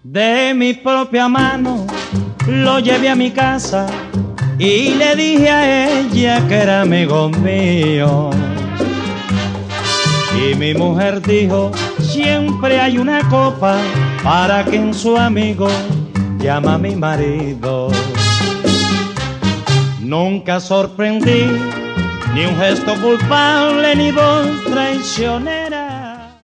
De mi propia mano lo llevé a mi casa y le dije a ella que era amigo mío. Y mi mujer dijo, siempre hay una copa para quien su amigo llama a mi marido. Nunca sorprendí ni un gesto culpable ni voz traicionera.